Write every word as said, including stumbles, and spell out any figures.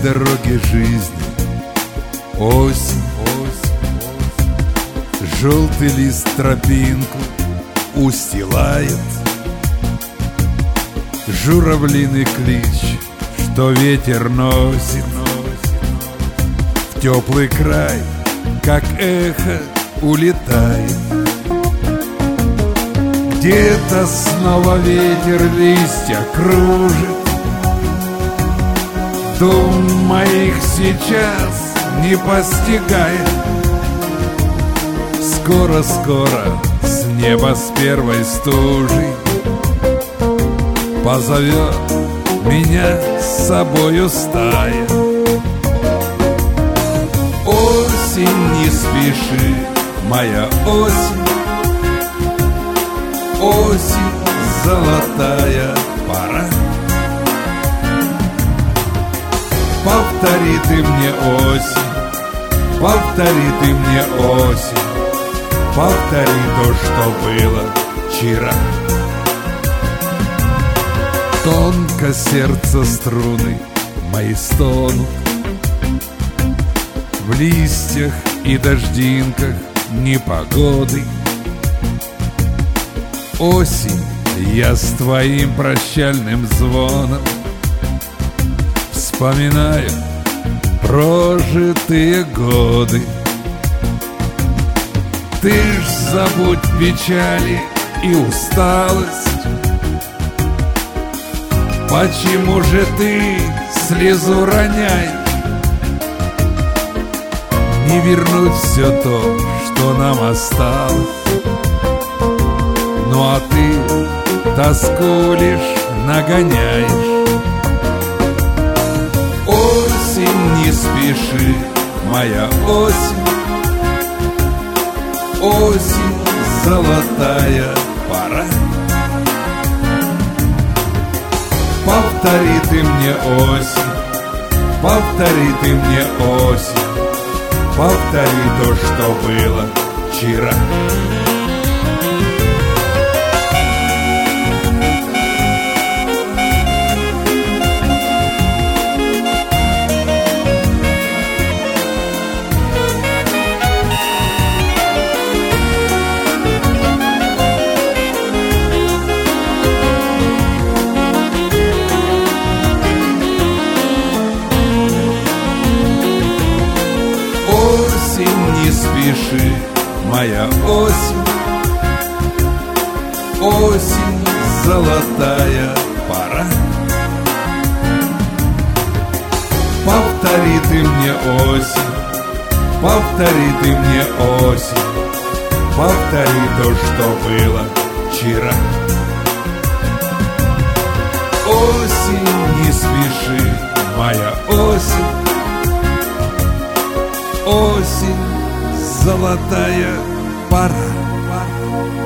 дороге жизни. Осень, осень, осень. Желтый лист тропинку устилает. Журавлиный клич, что ветер носит в теплый край, как эхо улетает. Где-то снова ветер листья кружит. Дум моих сейчас не постигает. Скоро-скоро с неба с первой стужей позовет меня с собою стая. Осень, не спеши, моя осень. Осень, золотая пора. Повтори ты мне осень, повтори ты мне осень, повтори то, что было вчера. Тонко сердце струны мои стонут, в листьях и дождинках непогоды. Осень, я с твоим прощальным звоном вспоминаю прожитые годы. Ты ж забудь печали и усталость. Почему же ты слезу роняешь? Не вернуть все то, что нам осталось. Ну а ты тоску лишь нагоняешь. Осень, не спеши, моя осень. Осень, золотая пора. Повтори ты мне осень, повтори ты мне осень, повтори то, что было вчера. Не спеши, моя осень. Осень, золотая пора. Повтори ты мне осень, повтори ты мне осень, повтори то, что было вчера. Осень, не спеши, моя осень. Осень, золотая пора.